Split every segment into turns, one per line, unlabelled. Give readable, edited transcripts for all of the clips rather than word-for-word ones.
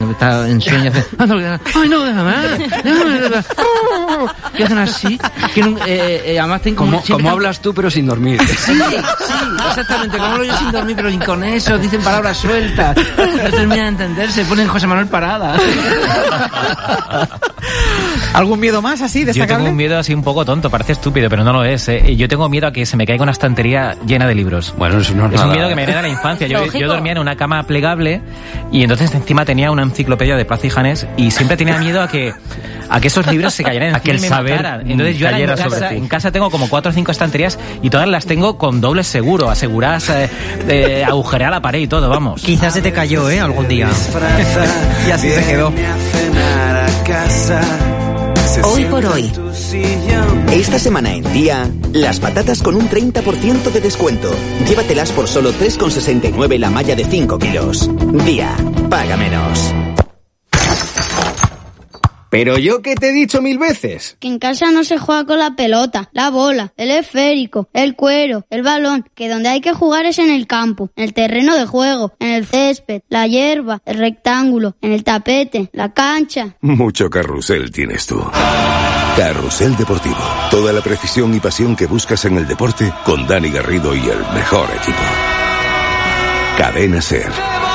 está en sueño, hace, ¡ay, no, déjame! Y hacen así. Además tengo
como hablas tú, pero sin dormir.
Sí, exactamente, como hablo yo sin dormir, pero con eso, dicen palabras sueltas. No terminan de entenderse, ponen José Manuel Parada.
¿Algún miedo más así destacable?
Yo tengo un miedo así un poco tonto, parece estúpido, pero no lo es. Yo tengo miedo a que se me caiga una estantería llena de libros.
Bueno, eso no es
Es
nada.
un miedo que me viene de la infancia. Yo dormía en una cama plegable y entonces encima tenía una enciclopedia de Plaza y Janés y siempre tenía miedo a que esos libros se cayeran encima
a que el
y me
saber
mataran. Entonces yo ahora en casa tengo como 4 o 5 estanterías y todas las tengo con doble seguro, aseguradas, agujerear la pared y todo, vamos.
Quizás se te cayó, algún día. Y así se quedó.
Hoy por hoy. Esta semana en Día, las patatas con un 30% de descuento. Llévatelas por solo 3,69 la malla de 5 kilos. Día, paga menos.
Pero yo que te he dicho 1000 veces.
Que en casa no se juega con la pelota, la bola, el esférico, el cuero, el balón, que donde hay que jugar es en el campo, en el terreno de juego, en el césped, la hierba, el rectángulo, en el tapete, la cancha.
Mucho carrusel tienes tú. Carrusel Deportivo. Toda la precisión y pasión que buscas en el deporte con Dani Garrido y el mejor equipo. Cadena SER.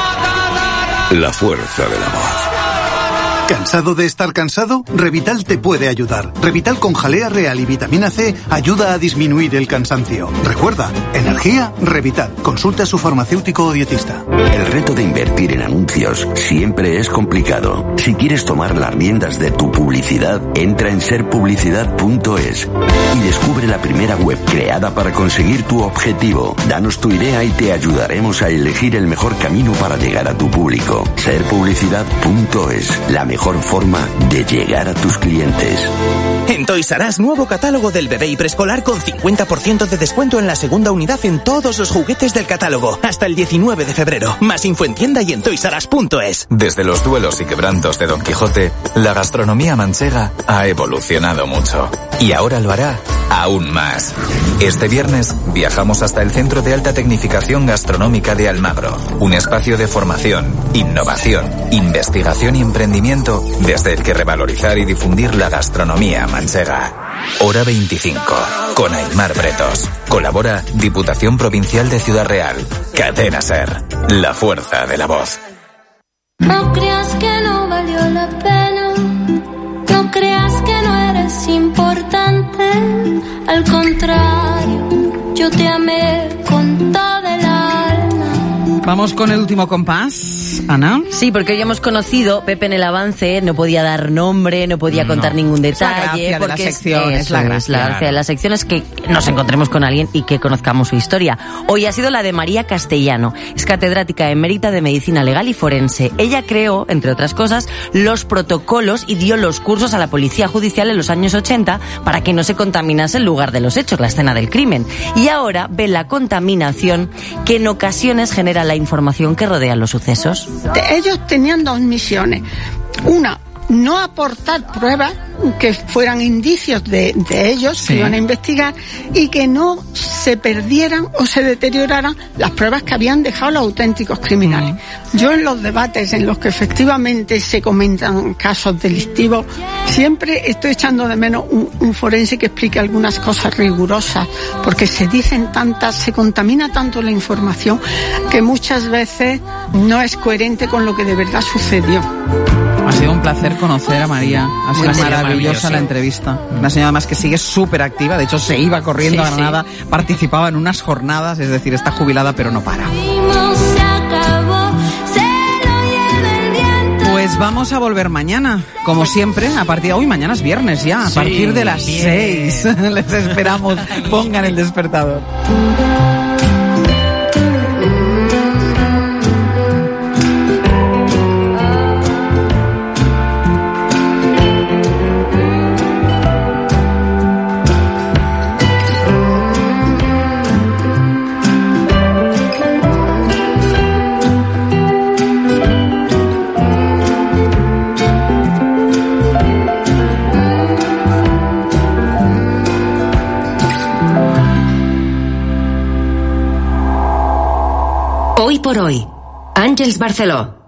La fuerza de la voz.
¿Cansado de estar cansado? Revital te puede ayudar. Revital con jalea real y vitamina C ayuda a disminuir el cansancio. Recuerda, energía, Revital. Consulta a su farmacéutico o dietista.
El reto de invertir en anuncios siempre es complicado. Si quieres tomar las riendas de tu publicidad, entra en serpublicidad.es y descubre la primera web creada para conseguir tu objetivo. Danos tu idea y te ayudaremos a elegir el mejor camino para llegar a tu público. Serpublicidad.es, la mejor forma de llegar a tus clientes.
En Toys R Us, nuevo catálogo del bebé y preescolar con 50% de descuento en la segunda unidad en todos los juguetes del catálogo. Hasta el 19 de febrero. Más info en tienda y en toysrus.es.
Desde los duelos y quebrantos de Don Quijote, la gastronomía manchega ha evolucionado mucho. Y ahora lo hará aún más. Este viernes viajamos hasta el Centro de Alta Tecnificación Gastronómica de Almagro. Un espacio de formación, innovación, investigación y emprendimiento desde el que revalorizar y difundir la gastronomía manchega. Hora 25, con Aymar Bretos. Colabora Diputación Provincial de Ciudad Real. Cadena SER, la fuerza de la voz.
No creas que no valió la pena, no creas que no eres importante, al contrario, yo te amé con toda el alma.
Vamos con el último compás, Ana.
Sí, porque hoy hemos conocido, Pepe en el avance no podía dar nombre, no podía contar ningún detalle.
Es la gracia
porque
de la sección, es la gracia
de la sección es que nos encontremos con alguien y que conozcamos su historia. Hoy ha sido la de María Castellano, es catedrática emérita de Medicina Legal y Forense. Ella creó, entre otras cosas, los protocolos y dio los cursos a la Policía Judicial en los años 80 para que no se contaminase el lugar de los hechos, la escena del crimen. Y ahora ve la contaminación que en ocasiones genera la información que rodea los sucesos.
Ellos tenían dos misiones. Una, no aportar pruebas que fueran indicios de ellos, que iban a investigar, y que no se perdieran o se deterioraran las pruebas que habían dejado los auténticos criminales. Yo en los debates en los que efectivamente se comentan casos delictivos, siempre estoy echando de menos un forense que explique algunas cosas rigurosas, porque se dicen tantas, se contamina tanto la información que muchas veces no es coherente con lo que de verdad sucedió.
Ha sido un placer conocer a María. Ha sido maravillosa la entrevista. Una señora además que sigue súper activa. De hecho, se iba corriendo a Granada, participaba en unas jornadas, es decir, está jubilada pero no para. Pues vamos a volver mañana, como siempre, a partir de hoy. Mañana es viernes ya, a partir de las 6. Les esperamos. Pongan el despertador.
Hoy por hoy, Àngels Barceló.